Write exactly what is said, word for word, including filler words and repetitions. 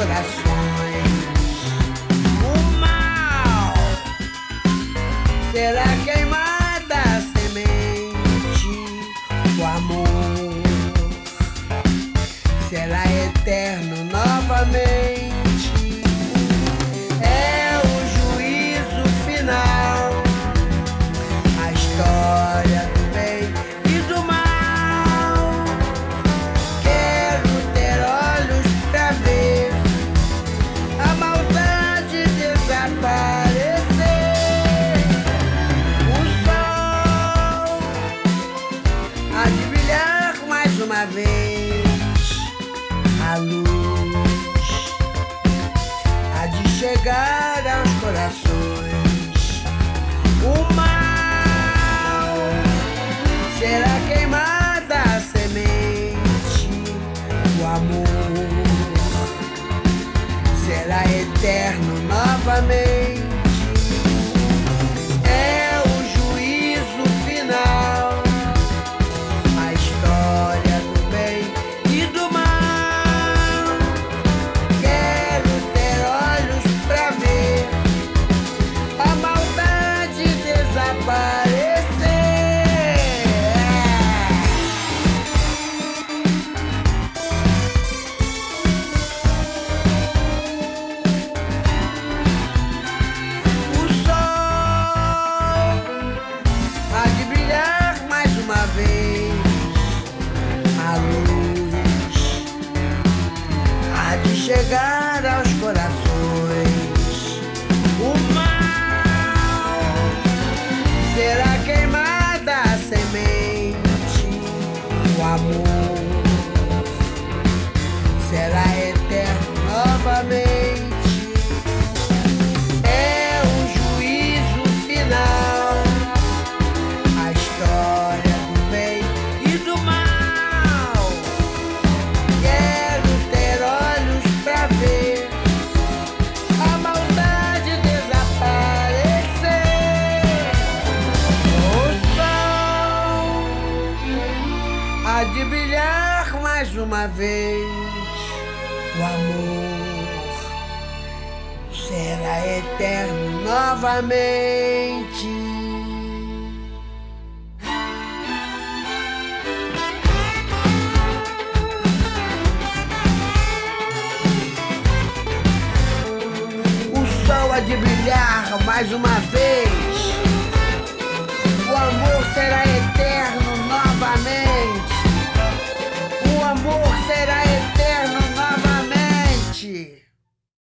corações. O mal será queimada a semente. O amor será eterno novamente. É o juízo final, a história do bem e do mal. Quero ter olhos pra ver a maldade desaparecer. O sol há de brilhar mais uma vez. A luz há de chegar aos corações. O mal será queimada a semente. O amor será eterno novamente. É o juízo final, a história do bem e do mal. Quero ter olhos pra ver a maldade desaparecer. O sol há de brilhar mais uma vez. A luz há de chegar aos corações. O mal será queimada a semente. O amor será eterno novamente. É o juízo final, a história do bem e do mal. Quero ter olhos pra ver a maldade desaparecer. O sol há de brilhar mais uma vez. O amor será eterno novamente. O sol há de brilhar mais uma vez. O amor será eterno